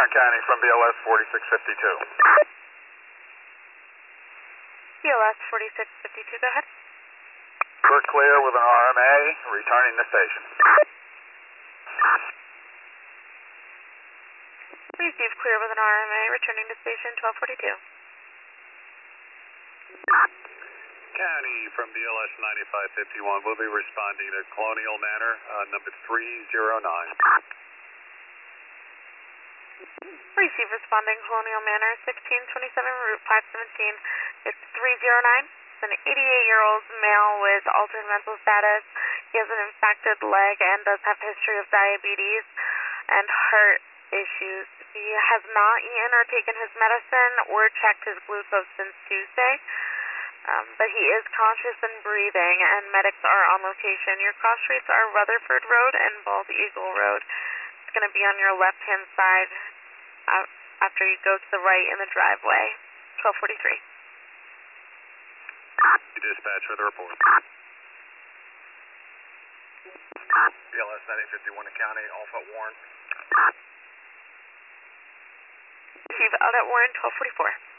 Warren County from BLS 4652. BLS 4652, go ahead. We're clear with an RMA, returning to station. Receive clear with an RMA, returning to station 1242. County from BLS 9551 will be responding to Colonial Manor, number 309. Receive responding Colonial Manor, 1627 Route 517. It's 309. It's an 88-year-old male with altered mental status. He has an infected leg and does have history of diabetes and heart issues. He has not eaten or taken his medicine or checked his glucose since Tuesday. But he is conscious and breathing, and medics are on location. Your cross streets are Rutherford Road and Bald Eagle Road. It's going to be on your left-hand side after you go to the right in the driveway. 1243. Dispatch for the report. BLS 9051 to County, Alpha at Warren. Receive out at Warren, 1244.